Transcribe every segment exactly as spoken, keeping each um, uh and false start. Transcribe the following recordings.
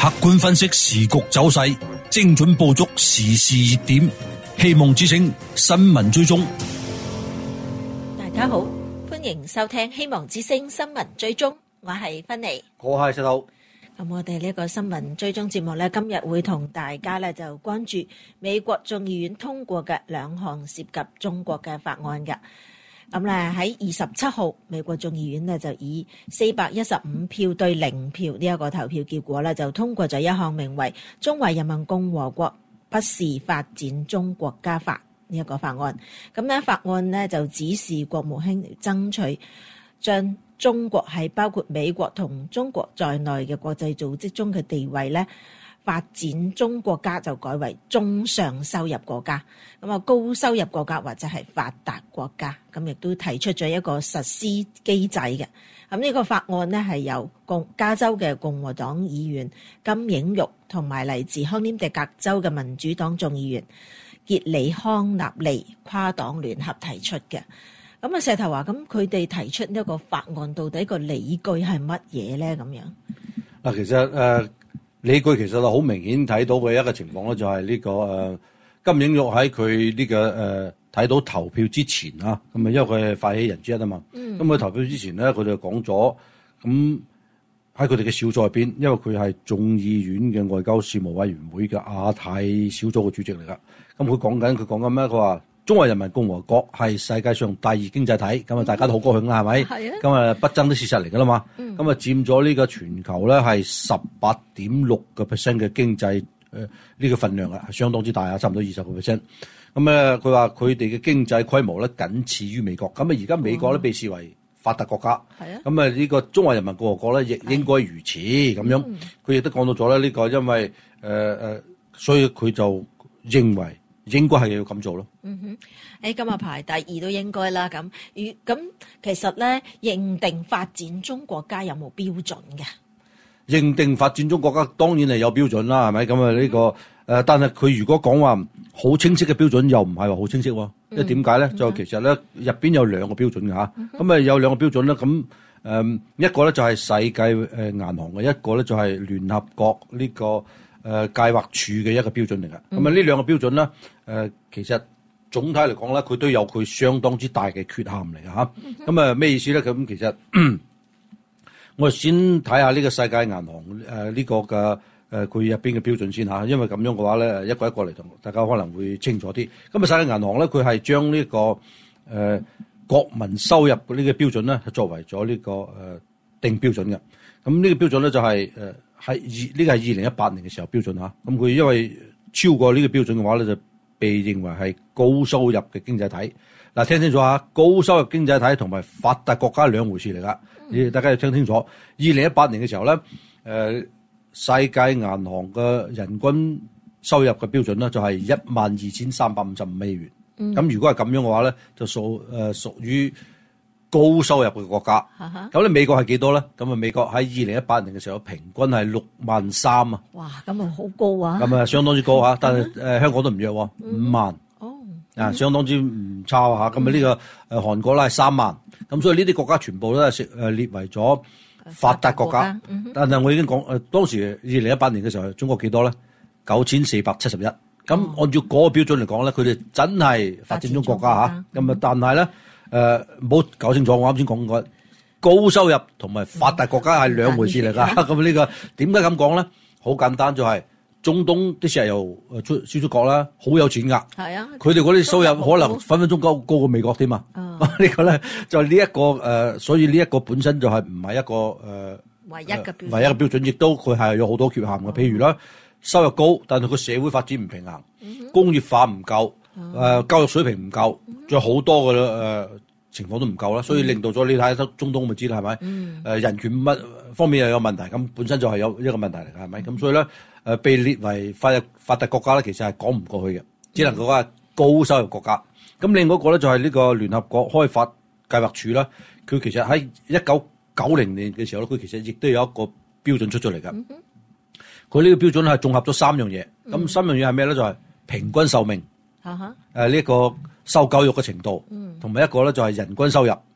客觀分析時局走勢，精準捕捉時事熱點。希望之聲新聞追蹤。 大家好，歡迎收聽希望之聲新聞追蹤，我係芬妮， 我係石頭。 咁我哋呢個新聞追蹤節目咧，今日會同大家咧就關注美國眾議院通過嘅兩項涉及中國嘅法案嘅。咁咧喺二十七號，美國眾議院咧就以四百一十五票對零票呢一個投票結果咧，就通過咗一項名為《中華人民共和國不是發展中國家法》呢一個法案。咁呢法案呢就指示國務卿爭取將中國喺包括美國同中國在內嘅國際組織中嘅地位咧，發展中國家就改為中上收入國家，咁啊高收入國家或者係發達國家，咁亦都提出咗一個實施機制嘅。咁呢個法案呢係由共加州嘅共和黨議員金映玉同埋嚟自康涅狄格州嘅民主黨眾議員傑里康納利跨黨聯合提出嘅。咁啊石頭話，咁佢哋提出呢個法案到底個理據係乜嘢咧？咁樣嗱，其實誒。呃理據其實就好明顯睇到嘅一個情況咧，就係呢個誒金映玉喺佢呢個誒睇到投票之前啊，咁啊因為佢係發起人之一啊嘛，咁佢、嗯、投票之前咧，佢就講咗，咁喺佢哋嘅小組入邊，因為佢係眾議院嘅外交事務委員會嘅亞太小組嘅主席嚟噶，咁佢講緊佢講緊咩？佢話中華人民共和國係世界上第二經濟體，咁啊大家都好高興啦，係咪？係啊，咁啊不爭的事實嚟噶啦嘛。咁啊佔咗呢個全球咧係十八點六個 percent 嘅經濟誒呢個份量啊，係相當之大啊，差唔多二十個 percent。咁咧佢話佢哋嘅經濟規模咧僅次於美國。咁啊而家美國咧被視為發達國家。係啊。咁啊呢個中華人民共和國咧亦應該如此咁樣。佢亦都講到咗咧呢個，因為誒誒、呃，所以佢就認為。應該係要咁做咯。 嗯哼，誒今日排第二都應該啦。咁，如咁其實咧，認定發展中國家有冇標準嘅？ 認定發展中國家當然係有標準啦，係咪？咁啊呢個誒、呃，但係佢如果講話好清晰嘅標準，又唔係話好清晰喎。因為點解咧？就其實咧入邊有兩個標準嘅嚇。咁啊、嗯、哼有兩個標準咧。咁誒、呃、一個咧就係世界誒銀行嘅，一個咧就係聯合國呢、這個。誒、呃、計劃署嘅一個標準嚟㗎，咁啊呢兩個標準咧，誒、呃、其實總體嚟講咧，佢都有佢相當之大嘅缺陷嚟㗎嚇。咁啊咩意思咧？咁其實我哋先睇下呢個世界銀行誒呢、呃這個嘅誒佢入邊嘅標準先嚇，因為咁樣嘅話咧，一個一個嚟同大家可能會清楚啲。咁啊世界銀行咧，佢係將呢、這個誒、呃、國民收入嘅呢個標準咧，作為咗呢、這個誒、呃、定標準嘅。咁呢個標準咧就係、是、誒。呃係二呢個係二零一八年嘅時候標準嚇，咁佢因為超過呢個標準嘅話咧，就被認為係高收入嘅經濟體。嗱，聽清楚嚇，高收入經濟體同埋發達國家兩回事嚟噶，嗯、大家要聽清楚。二零一八年嘅時候咧，誒、呃、世界銀行嘅人均收入嘅標準咧就係一萬二千三百五十五美元。咁、嗯、如果係咁樣嘅話咧，就屬誒、呃、屬於高收入嘅國家，咁你美國係幾多咧？咁啊，美國喺二零一八年嘅時候，平均係六萬三啊！ 哇，咁啊好高啊！ 咁啊，相當之高嚇，但係誒、呃、香港都唔弱喎，五萬哦， 啊，相當之唔差嚇。咁啊，呢個誒韓國咧係三萬，咁所以呢啲國家全部都係誒列為咗發達國家。家嗯、但係我已經講誒，當時二零一八年嘅時候，中國幾多咧？九千四百七十一。咁按照嗰個標準嚟講咧，佢哋真係發展中國家嚇。咁啊，但係咧。誒唔好搞清楚，我啱先講過高收入同埋發達國家係兩回事嚟㗎。咁呢、呢個點解咁講咧？好簡單，就係中東啲石油誒出輸出國啦，好有錢㗎。係啊，佢哋嗰啲收入可能分分鐘高高過美國添啊。哦、個呢個咧就呢、係、一個誒、呃，所以呢一個本身就係唔係一個誒、呃、 唯一嘅標準， 唯一嘅標準，亦都佢係有好多缺陷嘅。譬如咧，收入高，但係個社會發展唔平衡，嗯、哼工業化唔夠。誒、呃、教育水平唔夠，仲有好多嘅誒、呃、情況都唔夠啦，所以令到咗你睇得中東咪知啦，係咪？誒、嗯呃、人權乜方面又有問題，咁本身就係有一個問題嚟㗎，係咪？咁所以咧誒、呃、被列為發發達國家咧，其實係講唔過去嘅，只能夠話高收入國家。咁另外一個咧就係呢個聯合國開發計劃署啦，佢其實喺一九九零年嘅時候咧，佢其實亦都有一個標準出咗嚟㗎。佢呢、嗯、個標準係綜合咗三樣嘢，咁、嗯、三樣嘢係咩咧？就係、是、平均壽命。誒呢一個受教育嘅程度，同埋、嗯、一個咧就係人均收入，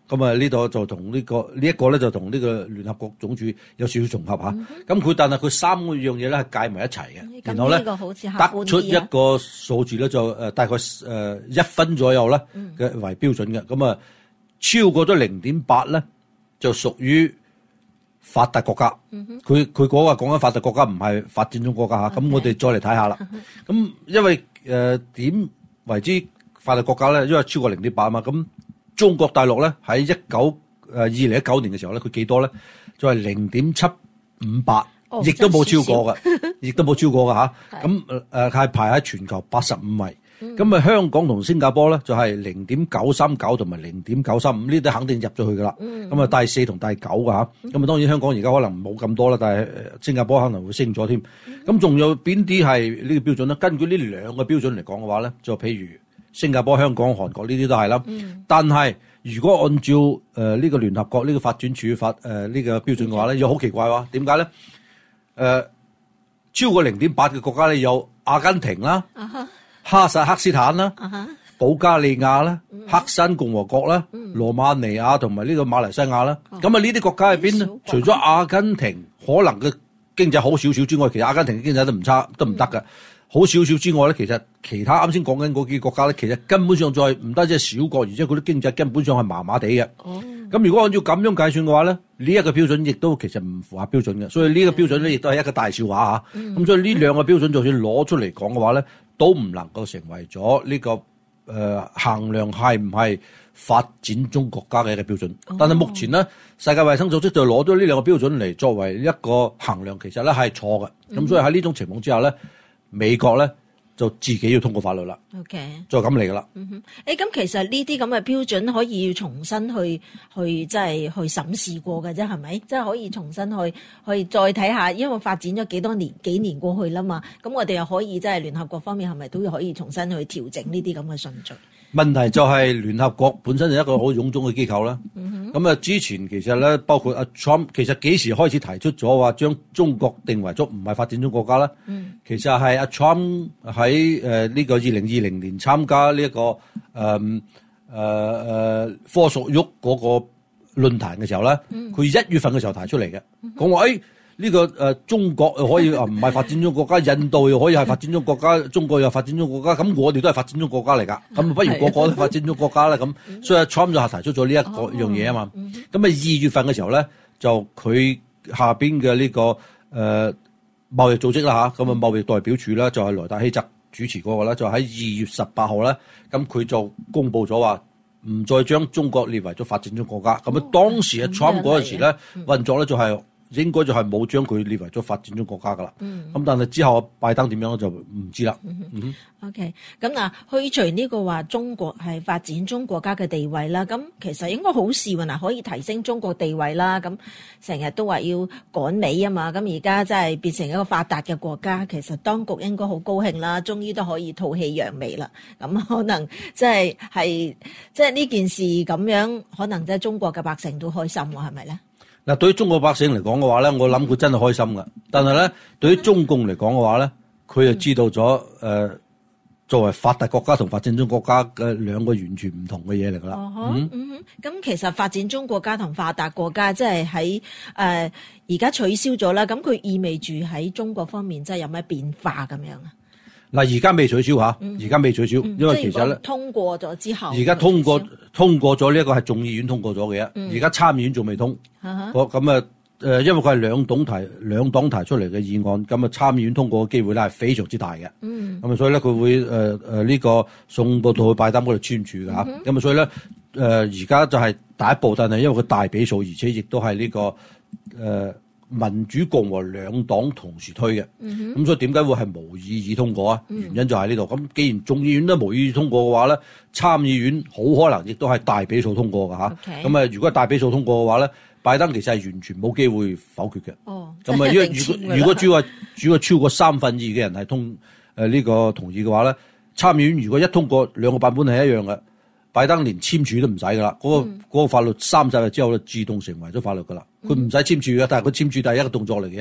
咁啊呢度就同呢、這個呢一、這個咧就同呢個聯合國總署有少少重合嚇。咁佢、嗯、但係佢三個樣嘢咧係計埋一齊嘅，嗯、然後咧得出一個數字咧就誒大概誒一分左右咧嘅為標準嘅。咁啊、嗯、超過咗零點八咧就屬於發達國家。佢佢嗰個講緊發達國家唔係發展中國家嚇。咁 Okay. 我哋再嚟睇下啦。咁因為誒點、呃、為之發達國家咧？因為超過零點八啊嘛。咁中國大陸咧喺一九誒二零一九年嘅時候咧，佢幾多咧？就係零點七五八，亦都冇超過嘅，亦都冇超過嘅嚇。咁誒係排喺全球八十五位。咁啊、嗯，香港同新加坡咧就係零點九三九同埋零點九三五，呢啲肯定入咗去噶啦。咁啊、嗯，第四同第九嘅嚇。咁啊、嗯，當然香港而家可能冇咁多啦，但係新加坡可能會升咗添。咁仲、嗯、有邊啲係呢個標準咧？根據呢兩個標準嚟講嘅話咧，就譬如新加坡、香港、韓國呢啲都係啦。嗯、但係如果按照誒呢、呃這個聯合國呢個發展處發誒呢、呃這個標準嘅話咧，又好奇怪喎。點解咧？誒、呃、超過零點八嘅國家咧有阿根廷啦。啊哈哈薩克斯坦啦、uh huh. 保加利亞啦、uh huh. 黑山共和國啦、uh huh. 羅馬尼亞同埋呢個馬來西亞啦，咁啊呢啲國家入邊咧，除咗阿根廷可能嘅經濟好少少之外，其實阿根廷嘅經濟都唔差，都唔得嘅，好少少之外咧，其實其他啱先講緊嗰幾個國家咧，其實根本上再唔單止係小國，而且佢啲經濟根本上係麻麻地嘅。哦，咁如果按照咁樣計算嘅話咧，呢、這、一個標準亦都其實唔符合標準嘅，所以呢個標準咧亦都係一個大笑話嚇。咁、嗯、所以呢兩個標準就算攞出嚟講嘅話咧，都唔能夠成為咗呢、這個誒、呃、衡量係唔係發展中國家嘅一個標準。哦、但係目前咧，世界衛生組織就攞咗呢兩個標準嚟作為一個衡量，其實咧係錯嘅。咁、嗯、所以喺呢種情況之下咧，美國咧就自己要通過法律啦。OK，就咁嚟噶啦。 嗯哼，誒咁其實呢啲咁嘅標準可以重新去去即係去審視過嘅啫，係咪？即係可以重新去去再睇下，因為發展咗幾多年幾年過去啦嘛。咁我哋又可以即係聯合國方面係咪都可以重新去調整呢啲咁嘅順序？ 問題就係聯合國本身係一個好臃腫嘅機構啦。咁啊，之前其實咧，包括阿 Trump，其實幾時開始提出咗話將中國定為咗唔係發展中國家咧？嗯、其實係阿 Trump 喺誒呢個二零二零年參加呢、這、一個誒誒誒科索沃嗰個論壇嘅時候咧，佢一、嗯、月份嘅時候提出嚟嘅，講話誒呢個誒、呃、中國又可以啊唔係發展中國家，印度又可以係發展中國家，中國又係發展中國家，咁我哋都係發展中國家嚟㗎，咁不如個個都發展中國家啦咁，所以 Trump 就係提出咗呢一個樣嘢啊嘛。咁啊二月份嘅時候咧，就佢下邊嘅呢個誒、呃、貿易組織啦嚇，咁啊貿易代表處啦，就係萊達希澤主持嗰個啦，就喺二月十八號咧，咁佢就公佈咗話唔再將中國列為咗發展中國家。咁啊、哦、當時啊 Trump 嗰陣時咧運作咧就係、是。應該就係冇將佢列為咗發展中國家噶啦，咁、嗯、但係之後拜登點樣就唔知啦。嗯、 OK，咁嗱，去除呢個話中國係發展中國家嘅地位啦，咁其實應該好事喎，嗱可以提升中國地位啦。咁成日都話要趕美啊嘛，咁而家真係變成一個發達嘅國家，其實當局應該好高興啦，終於都可以吐氣揚眉啦。咁可能即係係即係呢件事咁樣，可能即係中國嘅百姓都開心喎，係咪咧？ 嗱，對於中國百姓嚟講嘅話咧，我諗佢真係開心噶。但係咧，對於中共嚟講嘅話咧，佢就知道咗誒、呃，作為發達國家同發展中國家嘅兩個完全唔同嘅嘢嚟噶啦。 哦、嗯哼，咁、嗯、其實發展中國家同發達國家即係喺誒而家取消咗啦。咁佢意味住喺中國方面即係有咩變化咁樣啊？ 嗱，而家未取消嚇，而家未取消，因為其實咧通過咗之後， 而家通過通過咗呢一個係眾議院通過咗嘅啫，而家參議院仲未通。咁啊誒，因為佢係兩黨提兩黨提出嚟嘅議案，咁啊參議院通過嘅機會咧係非常之大嘅。咁啊，所以咧佢會誒誒呢個送到到去拜登嗰度簽署嘅嚇。咁啊，所以咧誒而家就係第一步，但係因為佢大比數，而且亦都係呢個誒。民主共和兩黨同時推嘅，咁、嗯、哼所以點解會係無異議通過啊？嗯、原因就喺呢度。咁既然眾議院都無異議通過嘅話咧，參議院好可能亦都係大比數通過嘅嚇。咁啊，如果係大比數通過嘅話咧，拜登其實係完全冇機會否決嘅。哦，咁啊，因為如果如果主要主要超過三分二嘅人係通誒呢、呃這個同意嘅話咧，參議院如果一通過兩個版本係一樣嘅。拜登連簽署都唔使噶啦，嗰、那個嗰、那個法律三十日之後就自動成為咗法律噶啦，佢唔使簽署嘅，但係佢簽署第一個動作嚟嘅。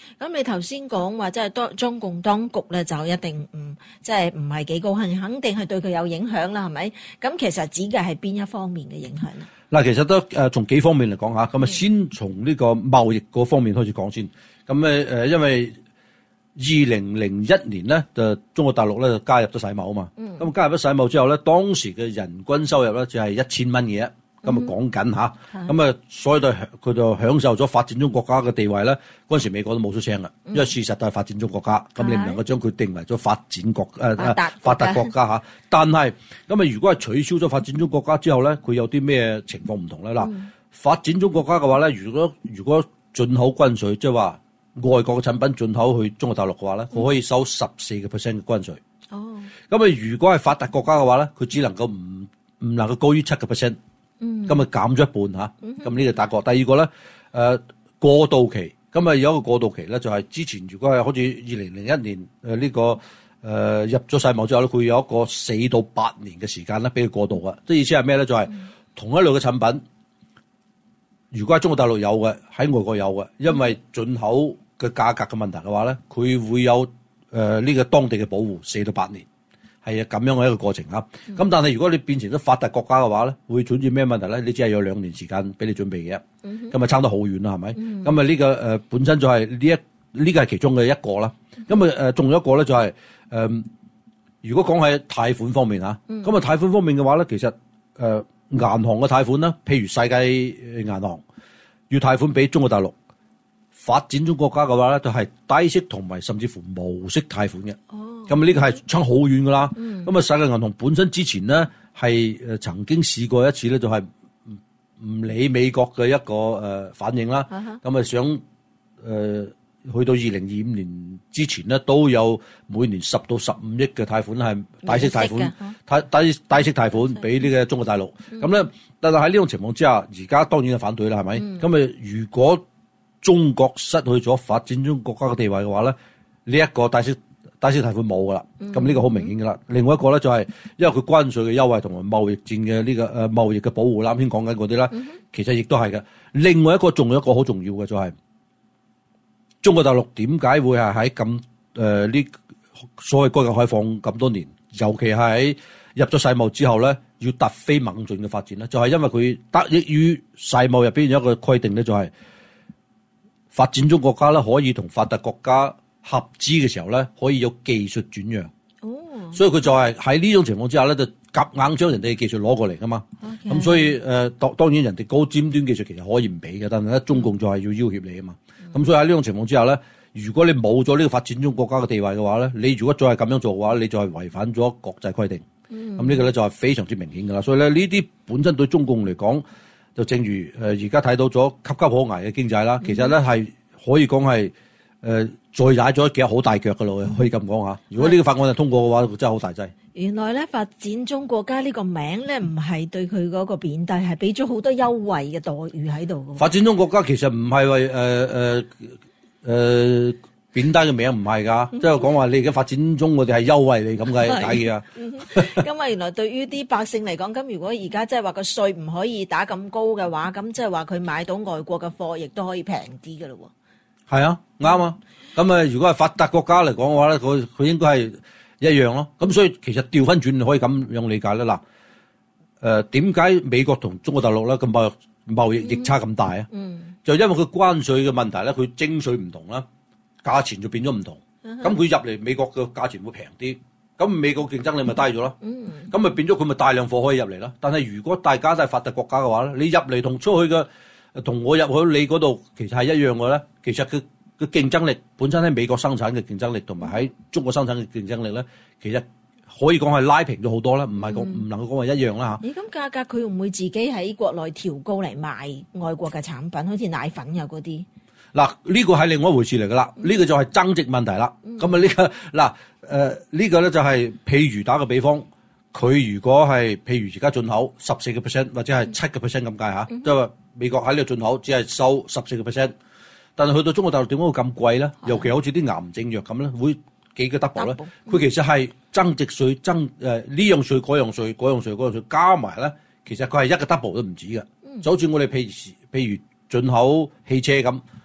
咁你頭先講話，即係當中共當局咧，就一定唔即係唔係幾高興，肯定係對佢有影響啦，係咪？咁其實指嘅係邊一方面嘅影響咧？ 嗱，其實都誒從幾方面嚟講嚇，咁啊先從呢個貿易嗰方面開始講先。咁誒誒，因為二零零一年咧，就中國大陸咧就加入咗世貿啊嘛。咁、嗯、加入咗世貿之後咧，當時嘅人均收入咧就係一千蚊嘅啫。咁啊講緊嚇，咁啊所以就佢就享受咗發展中國家嘅地位咧。嗰陣時美國都冇出聲啦，因為事實都係發展中國家，咁、嗯、你唔能夠將佢定為咗發展國誒誒、呃、發達國家嚇。但係咁啊，如果係取消咗發展中國家之後咧，佢有啲咩情況唔同咧？嗱、嗯，發展中國家嘅話咧，如果如果進口關稅，即係話外國嘅產品進口去中國大陸嘅話咧，佢、嗯、可以收十四個 percent 嘅關稅。哦，咁啊，如果係發達國家嘅話咧，佢只能夠唔唔能夠高於七個 percent。嗯，咁啊減咗一半嚇，咁呢個打過。第二個咧，誒、呃、過渡期，咁啊有一個過渡期咧，就係、是、之前如果係好似二零零一年誒呢、呃這個誒、呃、入咗世貿之後咧，佢有一個四到八年嘅時間咧，俾佢過渡嘅。即係意思係咩咧？就係、是、同一類嘅產品，如果喺中國大陸有嘅，喺外國有嘅，因為進口嘅價格嘅問題嘅話咧，佢會有誒呢、呃這個當地嘅保護四到八年。係啊，咁樣嘅一個過程啊。咁、嗯、但係如果你變成咗發達國家嘅話咧，會出現咩問題咧？你只係有兩年時間俾你準備嘅，咁、嗯、啊差得好遠啦，係咪？咁啊呢個誒、呃、本身就係呢一呢個係其中嘅一個啦。咁啊誒仲有一個咧就係、是、誒、呃，如果講喺貸款方面嚇，咁啊、嗯、貸款方面嘅話咧，其實誒、呃、銀行嘅貸款啦，譬如世界銀行要貸款俾中國大陸發展中國家嘅話咧，就係、是、低息同埋甚至乎無息貸款嘅。哦。咁啊，呢個係差好遠噶啦。咁、嗯、啊，世界銀行本身之前咧係誒曾經試過一次咧，就係唔唔理美國嘅一個誒、呃、反應啦。咁啊、嗯，想誒、呃、去到二零二五年之前咧，都有每年十到十五億嘅貸款係低息貸款，低低低息貸款俾呢個中國大陸。咁、嗯、咧，但係喺呢種情況之下，而家當然係反對啦，係咪？咁啊、嗯，如果中國失去咗發展中國家嘅地位嘅話咧，呢、這、一個低息低息貸款冇噶啦，咁呢個好明顯噶啦。另外一個咧就係、是，因為佢關稅嘅優惠同埋貿易戰嘅呢、這個誒、呃、貿易嘅保護啦，啱先講緊嗰啲啦，其實亦都係嘅。另外一個仲有一個好重要嘅就係、是，中國大陸點解會係喺咁誒呢所謂改革開放咁多年，尤其係喺入咗世貿之後咧，要突飛猛進嘅發展咧，就係、是、因為佢得益於世貿入邊有一個規定咧，就係、是、發展中國家咧可以同發達國家合資嘅時候咧，可以有技術轉讓，哦、所以佢就係喺呢種情況之下咧，就夾硬將人哋嘅技術攞過嚟噶嘛。咁 Okay. 所以誒，當、呃、當然人哋高尖端技術其實可以唔俾嘅，但係咧中共就係要要挾你啊嘛。咁、嗯、所以喺呢種情況之下咧，如果你冇咗呢個發展中國家嘅地位嘅話咧，你如果再係咁樣做嘅話，你就係違反咗國際規定。咁、嗯、呢個咧就係非常之明顯噶啦。所以咧呢啲本身對中共嚟講，就正如誒而家睇到咗岌岌可危嘅經濟啦，其實咧係可以講係。誒、呃，再踩咗幾好大腳噶咯，可以咁講吓。如果呢個法案係通過嘅話，真係好大劑。原來咧發展中國家呢個名咧，唔係對佢嗰個貶低，係俾咗好多優惠嘅待遇喺度。發展中國家其實唔係為誒誒誒貶低嘅名，唔係噶，即係講話你而家發展中，我哋係優惠你咁嘅解嘅啊。咁啊，原來對於啲百姓嚟講，咁如果而家即係話個稅唔可以打咁高嘅話，咁即係話佢買到外國嘅貨，亦都可以平啲噶咯。係啊，啱啊。咁啊，如果係發達國家嚟講嘅話咧，佢佢應該係一樣咯。咁所以其實調翻轉你可以咁樣理解啦。嗱、呃，誒點解美國同中國大陸咧咁貿貿易逆差咁大啊？嗯，嗯就因為佢關稅嘅問題咧，佢徵稅唔同啦，價錢就變咗唔同。咁佢入嚟美國嘅價錢會平啲，咁美國競爭力咪低咗咯。嗯，咁咪變咗佢咪大量貨可以入嚟啦。但係如果大家都係發達國家嘅話咧，你入嚟同出去嘅。同我入去你嗰度其實係一樣嘅咧，其實佢嘅競爭力本身喺美國生產嘅競爭力，同埋喺中國生產嘅競爭力咧，其實可以講係拉平咗好多啦，唔係講唔能夠講話一樣啦嚇。咦？咁價格佢會唔會自己喺國內調高嚟賣外國嘅產品，好似奶粉啊嗰啲？嗱，呢個係另外一回事嚟噶啦，呢、嗯、個就係增值問題啦。咁啊呢個嗱誒呢個咧就係譬如打個比方。佢如果係譬如而家進口十四個 percent 或者係七個 percent 咁計下，即係話美國喺呢度進口只係收十四個 percent，但係去到中國大陸點解會咁貴咧？尤其好似啲癌症藥咁咧，會幾個 double 咧？佢、嗯、其實係增值稅增誒呢樣稅嗰樣稅嗰樣稅嗰樣稅加埋咧，其實佢係一個 double 都唔止嘅。嗯、就好似我哋譬如譬如進口汽車咁，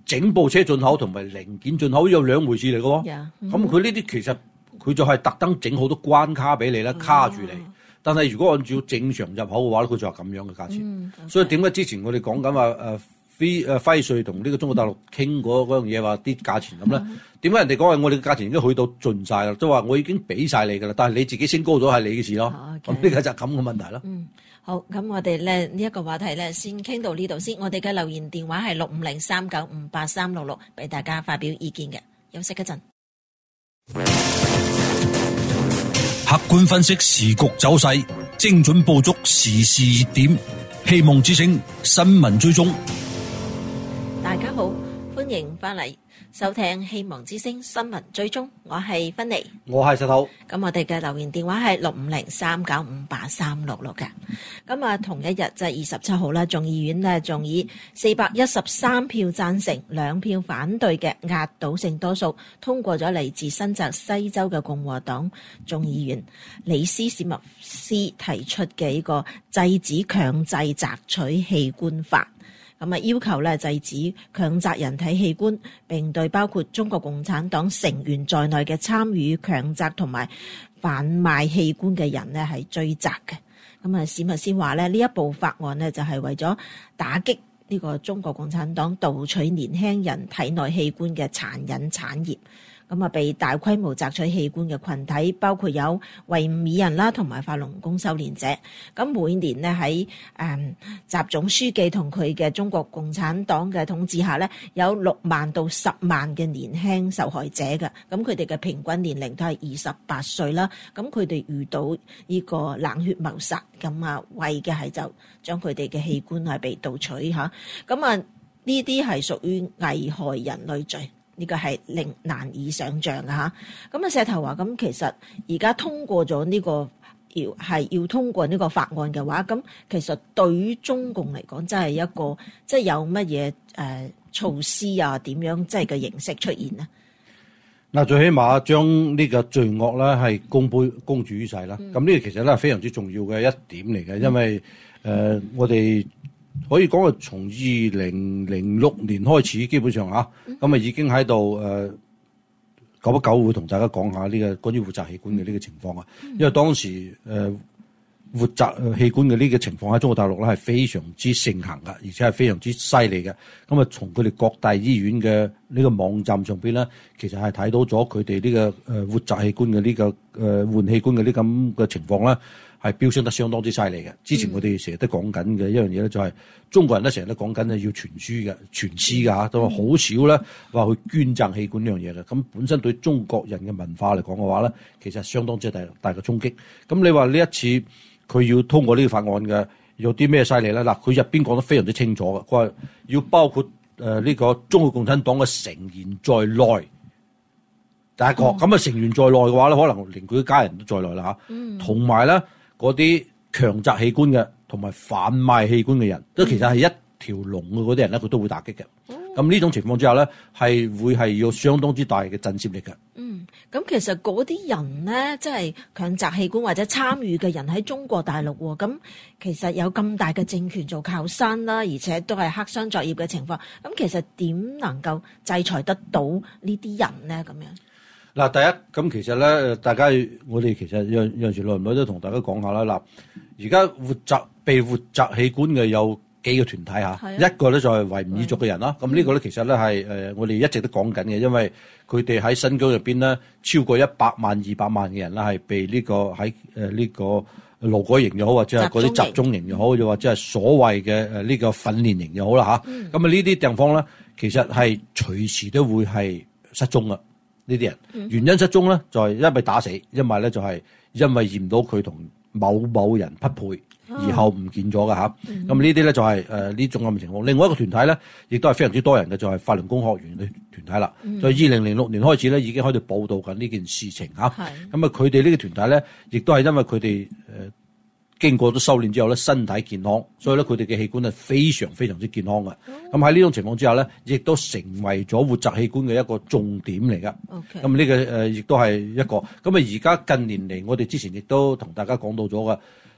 整部車進口同埋零件進口有兩回事嚟嘅喎。咁佢呢啲其實佢就係特登整好多關卡俾你啦，卡住你。但係如果按照正常入口嘅話咧，佢就係咁樣嘅價錢。嗯 okay. 所以點解之前我哋講緊話誒飛誒輝瑞同呢個中國大陸傾嗰嗰樣嘢話啲價錢咁咧？點解、嗯、人哋講話我哋嘅價錢已經去到盡晒啦？即係話我已經俾晒你㗎啦，但係你自己升高咗係你嘅事咯。咁呢、okay. 個就係咁嘅問題咯。嗯，好，咁我哋咧呢一、這個話題咧先傾到呢度先。我哋嘅留言電話係六五零三九五八三六六，俾大家發表意見嘅。休息一陣。 客觀分析時局走勢，精準捕捉時事熱點，希望之聲新聞追蹤。 大家好，歡迎翻嚟收聽希望之聲新聞追蹤，我係芬妮， 我係石頭。 咁我哋嘅留言電話係六五零三九五八三六六嘅。咁啊，同一日就係二十七號啦，眾議院呢仲以四百一十三票贊成、兩票反對嘅壓倒性多數通過咗嚟自新澤西州嘅共和黨眾議員李斯史密斯提出嘅呢個制止強制摘取器官法。咁啊，要求咧制止強摘人體器官，並對包括中國共產黨成員在內嘅參與強摘同埋販賣器官嘅人呢係追責嘅。咁啊，史密斯話咧呢一部法案呢就係為咗打擊呢個中國共產黨盜取年輕人體內器官嘅殘忍產業。咁啊，被大規模摘取器官嘅群體包括有維吾爾人啦，同埋法輪功修煉者。咁每年呢，喺誒習總書記同佢嘅中國共產黨嘅統治下呢，有六萬到十萬嘅年輕受害者嘅。咁佢哋嘅平均年齡都係二十八歲啦。咁佢哋遇到呢個冷血謀殺，咁啊為嘅係就將佢哋嘅器官係被盜取嚇。咁啊呢啲係屬於危害人類罪。呢個係令難以想像嘅嚇，咁啊石頭話咁其實而家通過咗呢、這個要係要通過呢個法案嘅話，咁其實對於中共嚟講，真係一個即係有乜嘢誒措施啊？點樣即係嘅形式出現呢？ 嗱，最起碼將呢個罪惡咧係公佈公諸於世啦。咁呢、嗯、個其實咧係非常之重要嘅一點嚟嘅，因為誒、嗯呃、我哋。可以講係從二零零六年開始，基本上啊，咁啊已經喺度誒，久不久會同大家講下呢個關於活摘器官嘅呢個情況啊。因為當時誒、呃、活摘器官嘅呢個情況喺中國大陸咧係非常之盛行噶，而且係非常之犀利嘅。咁啊，從佢哋各大醫院嘅呢個網站上邊咧，其實係睇到咗佢哋呢個誒活摘器官嘅呢、這個誒、呃、換器官嘅呢咁嘅情況啦。係飆升得相當之犀利嘅。之前我哋成日都講緊嘅一樣嘢咧，就係中國人咧成日都講緊咧要傳輸嘅、傳屍嘅嚇，都話好少咧話去捐贈器官呢樣嘢嘅。咁本身對中國人嘅文化嚟講嘅話咧，其實相當之大大嘅衝擊。咁你話呢一次佢要通過呢個法案嘅，有啲咩犀利咧？嗱，佢入邊講得非常之清楚嘅，佢話要包括誒呢個中國共產黨嘅成員在內。第一個咁啊，成員在內嘅話咧，可能連佢家人都在內啦嚇，同埋咧。嗰啲強摘器官嘅同埋販賣器官嘅人，都其實係一條龍嘅嗰啲人咧，佢都會打擊嘅。咁呢、嗯、種情況之下咧，係會係要相當之大嘅震懾力嘅。嗯，咁其實嗰啲人咧，即係強摘器官或者參與嘅人喺中國大陸喎，咁其實有咁大嘅政權做靠山啦，而且都係黑箱作業嘅情況。咁其實點能夠制裁得到呢啲人咧？咁樣？嗱，第一咁其實咧，大家我哋其實有有陣時耐唔耐都同大家講下啦。嗱，而家活摘被活摘器官嘅有幾個團體嚇，啊、一個咧就係維吾爾族嘅人啦。咁、嗯、呢個咧其實咧係誒我哋一直都講緊嘅，因為佢哋喺新疆入邊咧超過一百萬、二百萬嘅人啦，係被呢個喺誒呢個勞改營又好，或者係嗰啲集中營又好，又或者係所謂嘅誒呢個訓練營又好啦嚇。咁啊呢啲地方咧，其實係隨時都會係失蹤噶。呢啲人原因失蹤咧，就係因為打死，因為咧就係因為驗到佢同某某人匹配，而後唔見咗㗎吓。咁呢啲咧就係誒呢種咁嘅情況。另外一個團體咧，亦都係非常之多人嘅，就係法輪功學員嘅團體啦。就二零零六年開始咧，已經喺度報導緊呢件事情嚇。咁啊，佢哋呢個團體咧，亦都係因為佢哋誒經過咗修煉之後咧，身體健康，所以咧佢哋嘅器官係非常非常之健康嘅。咁喺呢種情況之下咧，亦都成為咗活摘器官嘅一個重點嚟㗎。咁呢 Okay. 個誒亦都係一個。咁啊而家近年嚟，我哋之前亦都同大家講到咗嘅，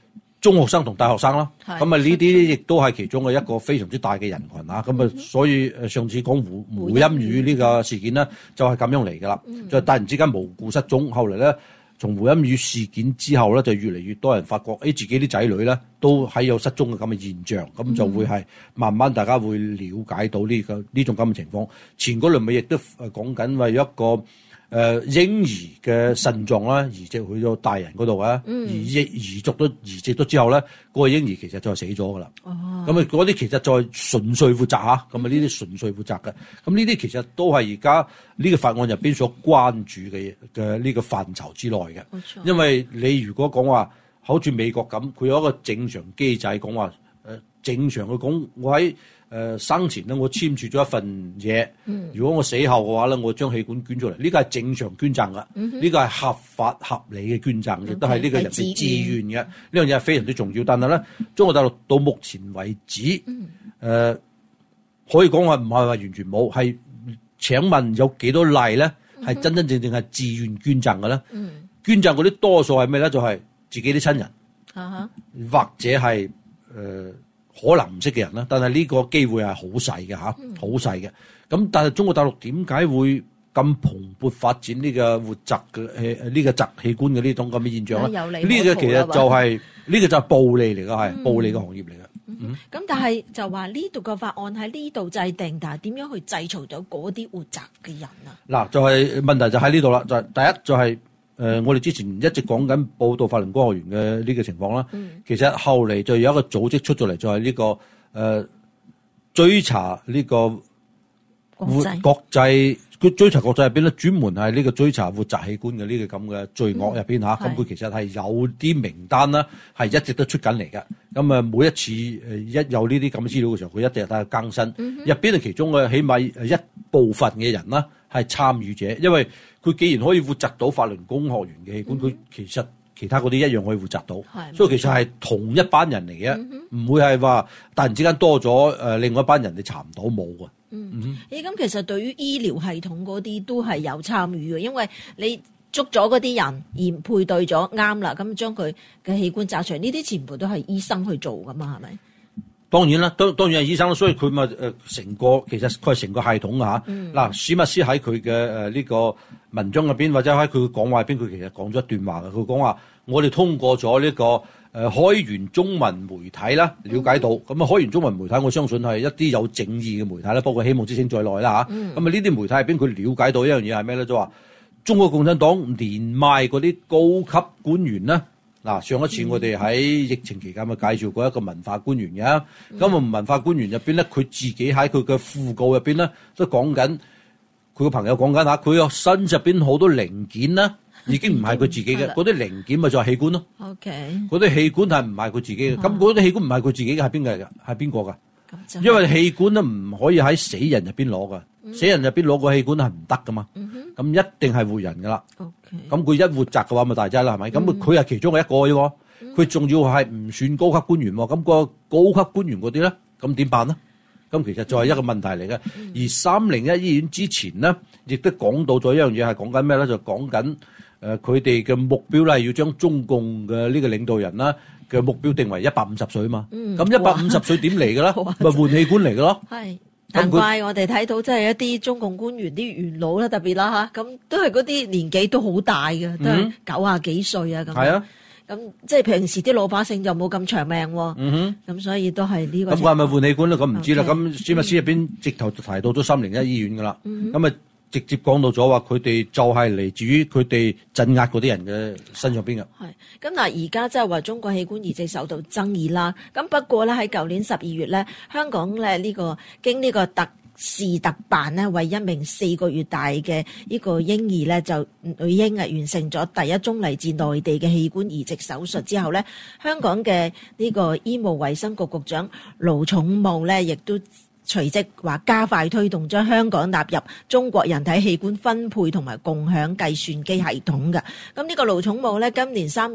中學生同大學生啦， 係咁啊呢啲亦都係其中嘅一個非常之大嘅人群啊，咁啊所以誒上次講胡胡鑫宇呢個事件咧，就係咁樣嚟㗎啦，就突然之間無故失蹤，後嚟咧從胡鑫宇事件之後咧，就越嚟越多人發覺，誒自己啲仔女咧都喺有失蹤嘅咁嘅現象，咁就會係慢慢大家會了解到呢個呢種咁嘅情況。前嗰輪咪亦都誒講緊為一個誒、呃、嬰兒嘅腎臟啦，移植去咗大人嗰度啊， 嗯、 移植移植咗移植咗之後咧，嗰、那個嬰兒其實就係死咗噶啦。咁啊嗰啲其實就係純粹負責嚇，咁啊呢啲純粹負責嘅。咁呢啲其實都係而家呢個法案入邊所關注嘅嘅呢個範疇之內嘅。冇錯。因為你如果講話好似美國咁，佢有一個正常機制講話誒正常去講，我喺誒、呃、生前咧，我簽署咗一份嘢。嗯、如果我死後嘅話咧，我將器官捐出嚟，呢個係正常捐贈噶，呢、嗯、個係合法合理嘅捐贈，亦都係呢個人哋自願嘅。呢樣嘢係非常之重要。但係咧，中國大陸到目前為止，誒、嗯呃、可以講話唔係話完全冇，係請問有幾多例咧係真真正正係自願捐贈嘅咧？嗯、捐贈嗰啲多數係咩咧？就係、是、自己啲親人，啊、或者係誒。呃可能唔識嘅人啦，但係呢個機會係好細嘅嚇，好細嘅。咁但係中國大陸點解會咁蓬勃發展呢個活摘嘅誒呢個摘器官嘅呢種咁嘅現象咧？呢個其實就係、是、呢、呢個就係暴利嚟嘅，係、嗯、暴利嘅行業嚟嘅。咁、 嗯嗯、但係就話呢度個法案喺呢度制定，但係點樣去製造咗嗰啲活摘嘅人啊？嗱， 就係、是、問題就喺呢度啦。就係、是、第一就係、是。誒、呃，我哋之前一直講緊報道法輪功學員嘅呢個情況啦。嗯、其實後嚟就有一個組織出咗嚟，就係、是、呢、這個誒、呃、追查呢個活國際，佢追查國際入邊咧，專門係呢個追查活摘器官嘅呢個咁嘅罪惡入邊嚇。咁佢、嗯、其實係有啲名單啦，係一直都出緊嚟嘅。咁啊，每一次誒一有呢啲咁嘅資料嘅時候，佢一直都係更新。入邊係其中嘅起碼一部分嘅人啦，係參與者，因為佢既然可以活摘到法輪功學員嘅器官，佢、嗯、其實其他嗰啲一樣可以活摘到，所以其實係同一班人嚟嘅，唔、嗯、會係話突然之間多咗誒、呃、另外一班人你查唔到冇嘅。嗯， 咦、嗯？咁其實對於醫療系統嗰啲都係有參與嘅，因為你捉咗嗰啲人而配對咗啱啦，咁將佢嘅器官摘出嚟，呢啲全部都係醫生去做噶嘛，係咪？ 當然啦，當當然係醫生，所以佢咪誒成個其實佢係成個系統㗎嚇。嗱、嗯，史密斯喺佢嘅誒呢個文章入邊，或者喺佢嘅講話入邊，佢其實講咗一段話嘅。佢講話我哋通過咗呢、這個誒、呃、海源中文媒體啦，了解到咁啊、嗯、海源中文媒體，我相信係一啲有正義嘅媒體啦，包括希望之星在內啦嚇。咁啊呢啲媒體入邊，佢了解到一樣嘢係咩咧？就話中國共產黨連賣嗰啲高級官員咧。嗱，上一次我哋喺疫情期間咪介紹過一個文化官員嘅，咁啊、嗯、文化官員入邊咧，佢自己喺佢嘅訃告入邊咧，都講緊佢個朋友講緊嚇，佢個身入邊好多零件啦，已經唔係佢自己嘅，嗰啲零件咪就係器官咯。OK，嗰啲器官係唔係佢自己嘅？咁嗰啲器官唔係佢自己嘅，係邊個嚟㗎？係邊個㗎？因為器官咧唔可以喺死人入邊攞㗎，嗯、死人入邊攞個器官係唔得㗎嘛。咁、嗯、哼一定係活人㗎啦。咁佢 Okay. 一活摘嘅話，咪大劑啦，係咪？咁佢係其中嘅一個啫。佢仲、嗯、要係唔算高級官員喎。咁、個高級官員嗰啲咧，咁點辦呢？咁其實就係一個問題嚟嘅。嗯、而三零一醫院之前呢，亦都講到咗一樣嘢，係講緊咩咧？就講緊誒佢哋嘅目標咧，係要將中共嘅呢個領導人啦嘅目標定為一百五十歲啊嘛。咁一百五十歲點嚟嘅咧？咪換器官嚟嘅咯。係。難怪我哋睇到即係一啲中共官員啲元老啦，特別啦嚇，咁都係嗰啲年紀都好大嘅，都係九啊幾歲啊咁。係啊，咁即係平時啲老百姓就冇咁長命喎。嗯哼，咁所以都係呢個。咁佢係咪換器官咧？咁唔知啦。咁史密斯入邊直頭就提到咗三零一醫院噶啦。咁啊。直接講到咗話，佢哋就係嚟自於佢哋鎮壓嗰啲人嘅身上邊嘅。係咁嗱，而家即係話中國器官移植受到爭議啦。咁不過咧喺舊年十二月咧，香港咧呢個經呢個特事特辦咧，為一名四個月大嘅呢個嬰兒咧，就女嬰啊完成咗第一宗嚟自內地嘅器官移植手術之後咧，香港嘅呢個醫務衛生局局長盧寵茂咧，亦都隨即話加快推動將香港納入中國人體器官分配同埋共享計算機系統嘅。咁呢個盧寵茂咧，今年三月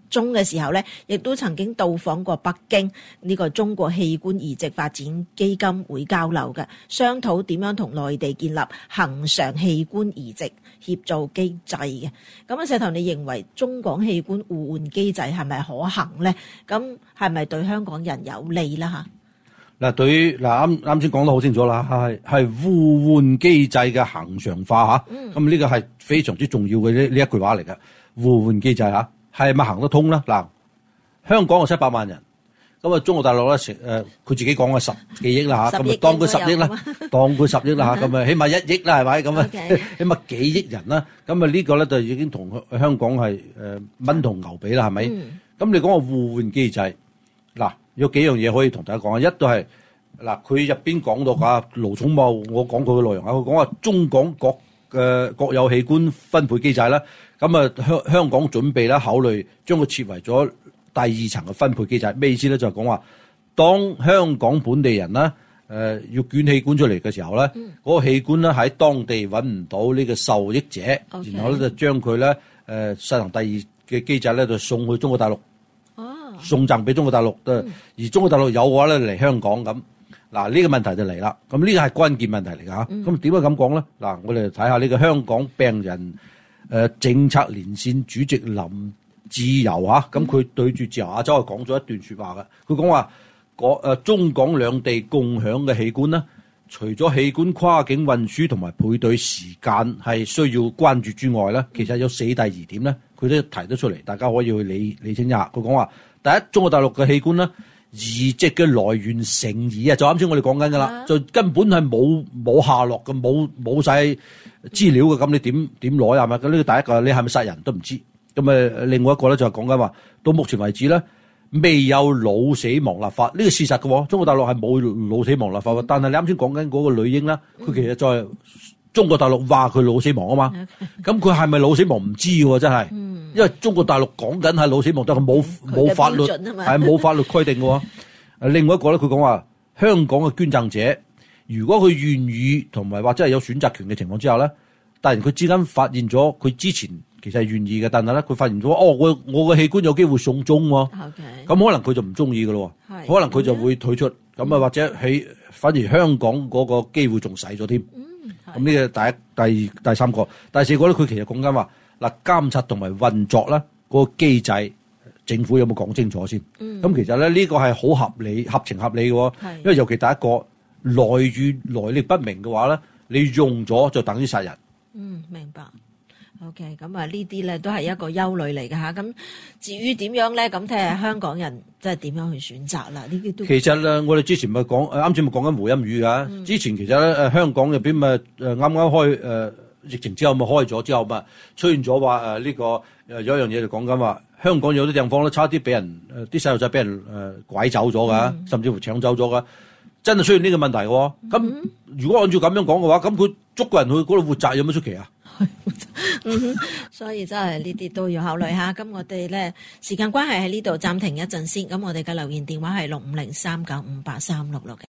中嘅時候咧，亦都曾經到訪過北京呢個中國器官移植發展基金會交流嘅，商討點樣同內地建立恆常器官移植協助機制嘅。咁啊，石頭，你認為中港器官互換機制係咪可行咧？咁係咪對香港人有利啦？嚇？ 嗱，對於嗱啱啱先講得好清楚啦，係係互換機制嘅恆常化嚇，咁呢個係非常之重要嘅呢呢一句話嚟嘅。互換機制嚇係咪行得通咧？嗱，香港有七百萬人，咁啊中國大陸咧成誒佢自己講嘅十幾億啦嚇，咁啊當佢十億啦，當佢十億啦嚇，咁啊起碼一億啦係咪？咁啊起碼幾億人啦，咁啊呢個咧就已經同香港係誒蚊同牛比啦係咪？咁你講個互換機制，嗱。有幾樣嘢可以同大家講啊！一都係嗱，佢入邊講到啊，盧寵茂，我講佢嘅內容啊，佢講話中港各嘅、呃、國有器官分配機制啦，咁啊香香港準備啦，考慮將佢設為咗第二層嘅分配機制。咩意思咧？就係講話，當香港本地人啦，誒、呃、要捐器官出嚟嘅時候咧，嗰、嗯、個器官咧喺當地揾唔到呢個受益者， okay. 然後咧就將佢咧誒實行第二嘅機制咧，就送去中國大陸。送贈俾中國大陸，嗯、而中國大陸有嘅話咧嚟香港咁，嗱呢個問題就嚟啦。咁呢個係關鍵問題嚟㗎嚇。咁點解咁講咧？嗱，我哋睇下呢個香港病人誒、呃、政策連線主席林志由嚇，咁佢對住自由亞洲係講咗一段説話嘅。佢講話，誒中港兩地共享嘅器官咧，除咗器官跨境運輸同埋配對時間係需要關注之外咧，其實有四大疑點咧，佢都提得出嚟，大家可以去理理清一下。佢講話。第一，中國大陸嘅器官咧，移植嘅來源成疑啊！就啱先我哋講緊㗎啦，就根本係冇冇下落嘅，冇冇曬資料嘅，咁你點點攞啊？係咪？咁呢個第一個，你係咪殺人都唔知。咁誒，另外一個咧就係講緊話，到目前為止咧，未有腦死亡立法，呢個事實嘅喎。中國大陸係冇腦死亡立法嘅，但係你啱先講緊嗰個女嬰咧，佢其實在中國大陸話佢腦死亡啊嘛，咁佢係咪腦死亡唔知喎？真係。因為中國大陸講緊係腦死亡，但係冇冇法律係冇法律規定嘅喎。另外一個咧，佢講話香港嘅捐贈者，如果佢願意同埋或者係有選擇權嘅情況之下咧，突然佢之間發現咗佢之前其實係願意嘅，但係咧佢發現咗哦，我我嘅器官有機會送中喎，咁、okay. 可能佢就唔中意嘅咯，可能佢就會退出，咁、嗯、啊或者喺反而香港嗰個機會仲細咗添。咁呢個第一、第二、第三個、第四個咧，佢其實講緊話。嗱，監察同埋運作咧，嗰個機制政府有冇講清楚先？咁、嗯、其實咧呢個係好合理、合情合理嘅，因為尤其第一個來源來歷不明嘅話咧，你用咗就等於殺人。 嗯，明白。OK，咁啊呢啲咧都係一個憂慮嚟嘅嚇。咁至於點樣咧？咁睇下香港人即係點樣去選擇啦。呢啲都其實咧，我哋之前咪講，啱先咪講緊胡鑫宇㗎、嗯。之前其實咧誒香港入邊咪誒啱啱開誒。呃疫情之後咪開咗之後咪出現咗話誒呢個誒有一樣嘢就講緊話香港有啲地方咧差啲俾人誒啲細路仔俾人誒拐走咗㗎、嗯，甚至乎搶走咗㗎，真係出現呢個問題喎。咁、嗯、如果按照咁樣講嘅話，咁佢捉個人去嗰度活摘有乜出奇啊？ 嗯，所以真係呢啲都要考慮下。咁我哋咧時間關係喺呢度暫停一陣先。咁我哋嘅留言電話係六五零三九五八三六六嘅。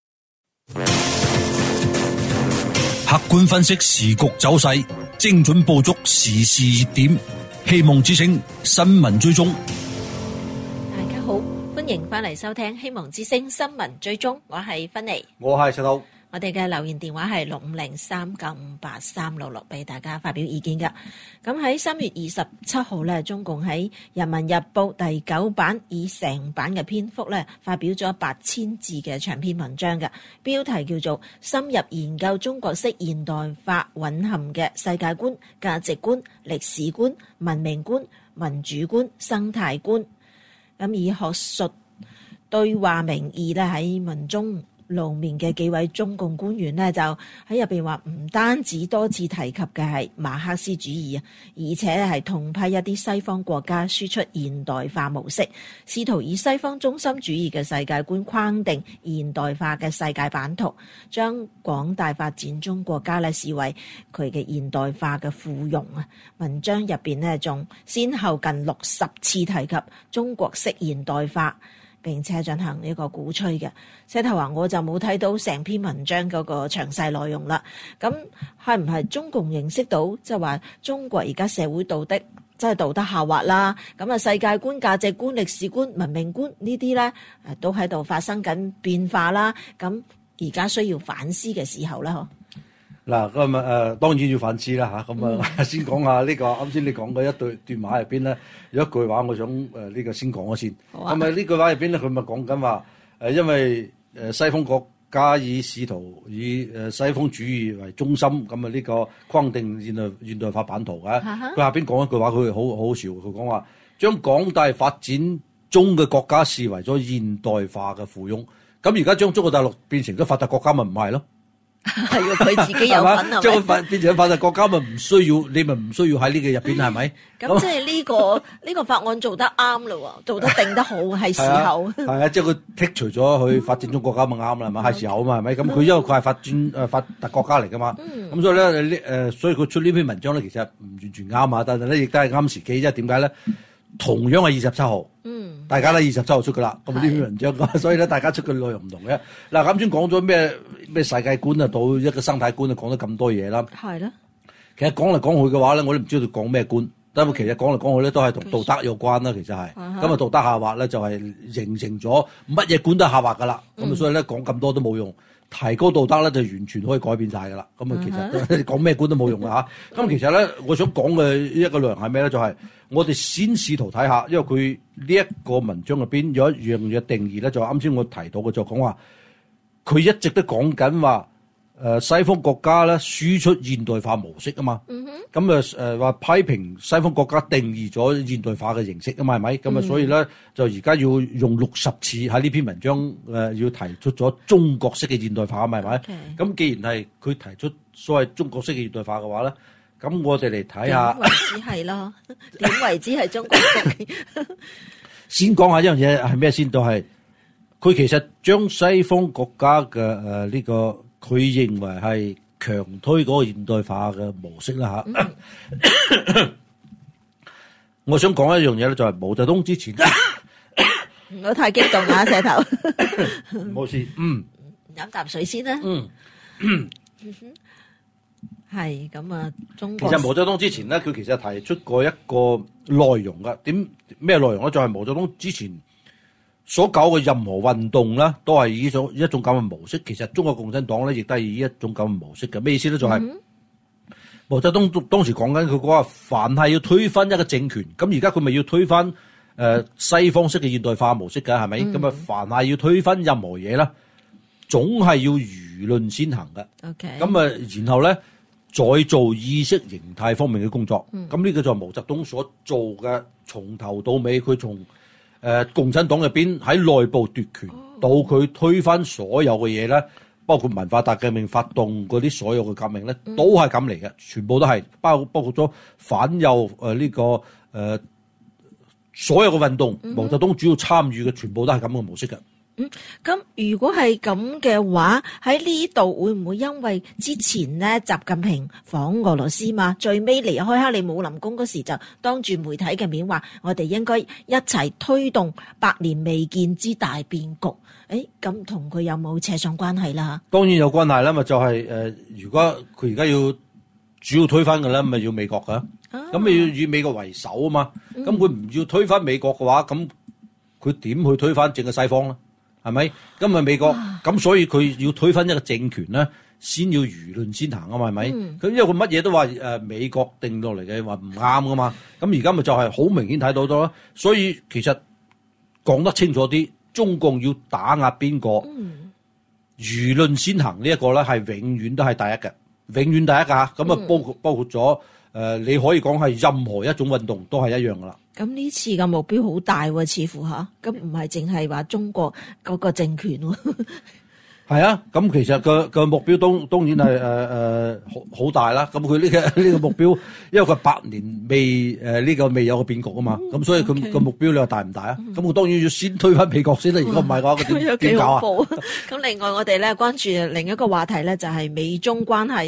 客觀分析時局走勢，精準捕捉時事熱點，希望之聲新聞追蹤。 大家好，歡迎翻嚟收聽希望之聲新聞追蹤，我係芬妮， 我係石頭。 我哋嘅留言電話係六五零三九五八三六六，俾大家發表意見噶。咁喺三月二十七號咧，中共喺《人民日報》第九版以成版嘅篇幅咧，發表咗八千字嘅長篇文章嘅，標題叫做《深入研究中國式現代化蘊含嘅世界觀、價值觀、歷史觀、文明觀、民主觀、生態觀》。咁以學術對話名義咧，喺文中露面嘅幾位中共官員呢，就喺入邊話唔單止多次提及嘅係馬克思主義啊，而且係痛批一啲西方國家輸出現代化模式，試圖以西方中心主義嘅世界觀框定現代化嘅世界版圖，將廣大發展中國家咧視為佢嘅現代化嘅附庸啊。文章入邊呢，仲先後近六十次提及中國式現代化。 並且進行呢個鼓吹嘅。石頭話我就冇睇到成篇文章嗰個詳細內容啦。咁係唔係中共認識到即係話中國而家社會道德即係道德下滑啦？咁啊世界觀、價值觀、歷史觀、文明觀呢啲咧誒都喺度發生緊變化啦。咁而家需要反思嘅時候啦，嗬。 嗱，咁啊誒當然要反思啦嚇，咁啊、嗯、先講下呢、呢個啱先你講嘅一段段話入邊咧，有一句話我想誒呢、呃呢個先講咗先。咁啊呢句話入邊咧，佢咪講緊話誒，因為誒西方國家以試圖以誒西方主義為中心，咁啊呢個框定現代現代化版圖嘅。佢下邊講一句話，佢好好好笑，佢講話將廣大發展中嘅國家視為咗現代化嘅附庸。咁而家將中國大陸變成咗發達國家，咪唔係咯？ 係啊，佢自己有份係咪？ 將佢發變成發達國家，咪唔需要你咪唔需要喺呢個入邊係咪？ 咁即係呢個呢個法案做得啱咯，做得定得好係時候。 係啊，即係佢剔除咗去發展中國家咪啱啦，係咪？係時候啊嘛，係咪？咁佢因為佢係發展誒發達國家嚟噶嘛，咁、嗯、所以咧呢誒，所以佢出呢篇文章咧，其實唔完全啱啊，但係咧亦都係啱時機，即係點解咧？同樣係二十七號，嗯，大家都二十七號出噶啦，咁呢篇文章，所以咧大家出嘅內容唔同嘅。嗱，啱先講咗咩咩世界觀啊，到一個生態觀啊，講咗咁多嘢啦。係啦，其實講嚟講去嘅話咧，我都唔知道講咩觀，但係其實講嚟講去咧都係同道德有關啦。其實係，咁啊道德下滑咧就係形成咗乜嘢觀都下滑噶啦。咁、嗯、啊所以咧講咁多都冇用，提高道德咧就完全可以改變晒噶啦。咁啊其實講咩觀都冇用噶嚇。咁其實咧我想講嘅一個內容係咩咧？就係、是。我哋先試圖睇下，因為佢呢一個文章入邊有一樣嘢定義咧，就啱先我提到嘅，就講話佢一直都講緊話誒西方國家咧輸出現代化模式啊嘛。咁啊誒話批評西方國家定義咗現代化嘅形式啊嘛，係咪？咁啊、嗯、所以咧就而家要用六十次喺呢篇文章誒、呃、要提出咗中國式嘅現代化，係咪？咁、okay. 既然係佢提出所謂中國式嘅現代化嘅話咧。咁我哋嚟睇下， 點為之係咯？點為之係中國式？ 先講下一樣嘢係咩先？就係、是、佢其實將西方國家嘅誒呢個佢認為係強推嗰個現代化嘅模式啦吓。嗯、我想講一樣嘢咧，就係毛澤東之前， 唔好太激動啊，石頭。 冇事，嗯， 飲啖水先啦。嗯。係咁啊！中國其實毛澤東之前咧，佢其實提出過一個內容噶。點咩內容咧？就係、是、毛澤東之前所搞嘅任何運動咧，都係以一種一種咁嘅模式。其實中國共產黨咧，亦都係以一種咁嘅模式嘅。咩意思咧？就係、是嗯、毛澤東當時講緊佢講話，凡係要推翻一個政權，咁而家佢咪要推翻誒、呃、西方式嘅現代化模式嘅係咪？咁啊、嗯，凡係要推翻任何嘢啦，總係要輿論先行嘅。OK。咁啊，然後咧。再做意識形態方面嘅工作，咁、嗯、呢個就係毛澤東所做嘅，從頭到尾佢從誒、呃、共產黨入邊喺內部奪權，哦、到佢推翻所有嘅嘢咧，包括文化大革命發動嗰啲所有嘅革命咧，嗯、都係咁嚟嘅，全部都係包包括咗反右誒呢、呃這個誒、呃、所有嘅運動，嗯、毛澤東主要參與嘅全部都係咁嘅模式嘅。 嗯，咁如果係咁嘅話，喺呢度會唔會因為之前咧習近平訪俄羅斯嘛，最尾離開克里姆林宮嗰時就當住媒體嘅面話，我哋應該一齊推動百年未見之大變局。誒，咁同佢有冇扯上關係啦？ 當然有關係啦，咪就係、是、誒、呃，如果佢而家要主要推翻嘅咧，咪要美國噶，咁咪、啊、要以美國為首啊嘛。咁佢唔要推翻美國嘅話，咁佢點去推翻整個西方咧？係咪？咁啊美國咁，所以佢要推翻一個政權咧，先要輿論先行啊嘛，係咪？咁、嗯、因為佢乜嘢都話誒、呃、美國定落嚟嘅話唔啱噶嘛，咁而家咪就係好明顯睇到咗咯。所以其實講得清楚啲，中共要打壓邊個，嗯、輿論先行呢一個咧係永遠都係第一嘅，永遠第一噶吓。咁啊包括包括咗誒、呃，你可以講係任何一種運動都係一樣噶啦。 咁呢次嘅目標好大喎，似乎吓，咁唔係淨係話中國嗰個政權喎。 係啊，咁其實個個目標當當然係誒誒好好大啦。咁佢呢個呢個目標，因為佢百年未誒呢、呃這個未有個變局啊嘛。咁、嗯、所以佢個 okay. 目標你話大唔大啊？咁佢、嗯、當然要先推翻美國先啦。如果唔係嘅話，佢點點搞啊？咁另外我哋咧關注另一個話題咧，就係美中關係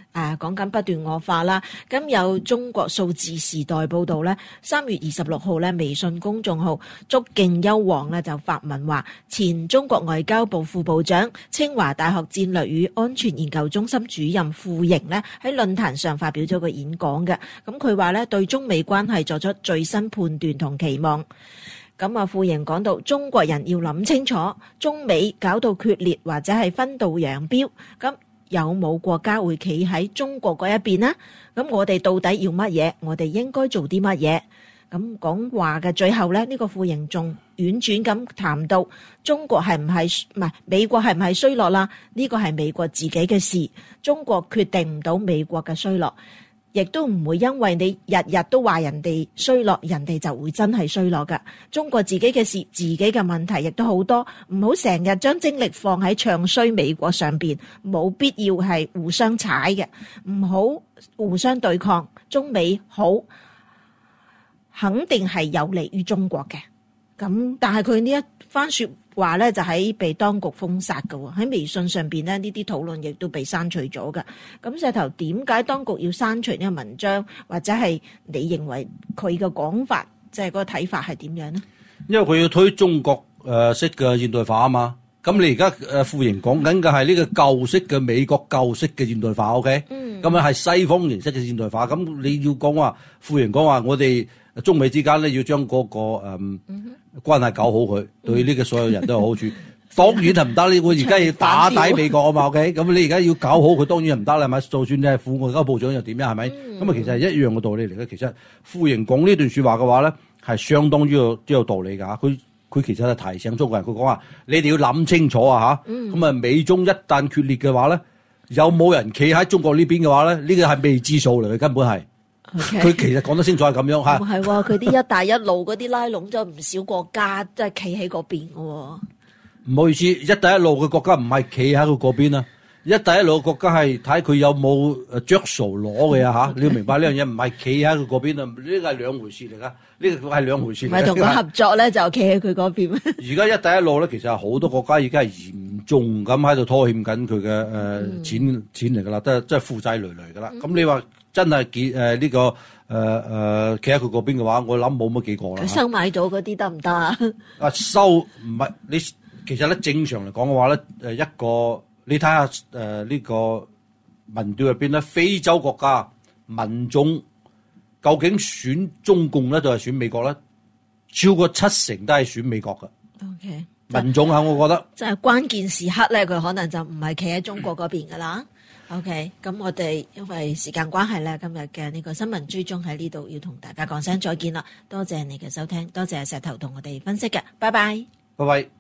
誒講緊不斷惡化啦。咁有中國數字時代報導咧，三月二十六號咧，微信公眾號祝敬優王咧就發文話，前中國外交部副部長、清華大學戰略與安全研究中心主任傅瑩咧喺論壇上發表咗個演講嘅。咁佢話咧對中美關係作出最新判斷同期望。咁啊，傅瑩講到中國人要諗清楚，中美搞到決裂或者係分道揚鑣，咁有冇國家會企喺中國嗰一邊呢？咁我哋到底要乜嘢？我哋應該做啲乜嘢？咁講話嘅最後咧，呢個傅瑩仲婉轉咁談到中國係唔係唔係美國係唔係衰落啦？呢個係美國自己嘅事，中國決定唔到美國嘅衰落。亦都唔會因為你日日都話人哋衰落，人哋就會真係衰落㗎。中國自己嘅事，自己嘅問題亦都好多，唔好成日將精力放喺唱衰美國上邊，冇必要係互相踩嘅，唔好互相對抗。中美好肯定係有利於中國嘅。咁但係佢呢一番說話咧，就喺被當局封殺嘅喎，喺微信上邊咧呢啲討論亦都被刪除咗嘅。咁石頭，點解當局要刪除呢個文章，或者係你認為佢嘅講法，即係嗰個睇法係點樣呢？ 因為佢要推中國誒式嘅現代化啊嘛。咁你而家誒傅瑩講緊嘅係呢個舊式嘅美國舊式嘅現代化 ，OK？嗯。咁啊係西方形式嘅現代化。咁你要講話傅瑩講話，我哋中美之間咧要將嗰、那個誒、嗯嗯、關係搞好佢，對呢個所有人都有好處。嗯、當然係唔得，你我而家要打低美國啊嘛 ，OK？咁你而家要搞好佢，當然係唔得啦，係咪？就算你係副外交部長又點樣，係咪？咁啊、嗯，其實係一樣嘅道理嚟嘅。其實傅瑩講呢段說話嘅話咧，係相當之有之有道理㗎。佢佢其實係提醒中國人，佢講話你哋要諗清楚啊嚇。咁啊、嗯，美中一旦決裂嘅話咧，有冇人企喺中國呢邊嘅話咧？呢個係未知數嚟嘅，根本係。佢 Okay. 其實講得清楚係咁樣嚇， 唔係喎，佢啲一帶一路嗰啲拉攏咗唔少國家，都係企喺嗰邊嘅喎。 唔好意思，一帶一路嘅國家唔係企喺佢嗰邊啊，一帶一路嘅國家係睇佢有冇誒著數攞嘅啊嚇，你要明白呢樣嘢唔係企喺佢嗰邊啊，呢個係兩回事嚟㗎，呢個係兩回事嚟。唔係同佢合作咧，就企喺佢嗰邊。而家一帶一路咧，其實好多國家已經係嚴重咁喺度拖欠緊佢嘅誒錢錢嚟㗎啦，都係即係負債累累㗎啦。咁、嗯、你話？真係企誒呢個誒誒企喺佢嗰邊嘅話，我諗冇乜幾個啦。佢收買咗嗰啲得唔得啊？ 啊收唔係你其實咧正常嚟講嘅話咧誒一個你睇下誒呢個民調入邊咧，非洲國家民眾究竟選中共咧，就係選美國咧，超過七成都係選美國嘅。O K，民眾啊，我覺得即係關鍵時刻咧，佢可能就唔係企喺中國嗰邊噶啦。OK，咁我哋因為時間關係咧，今日嘅呢個新聞追蹤喺呢度要同大家講聲再見啦。多謝你嘅收聽，多謝石頭同我哋分析嘅，拜拜， 拜拜。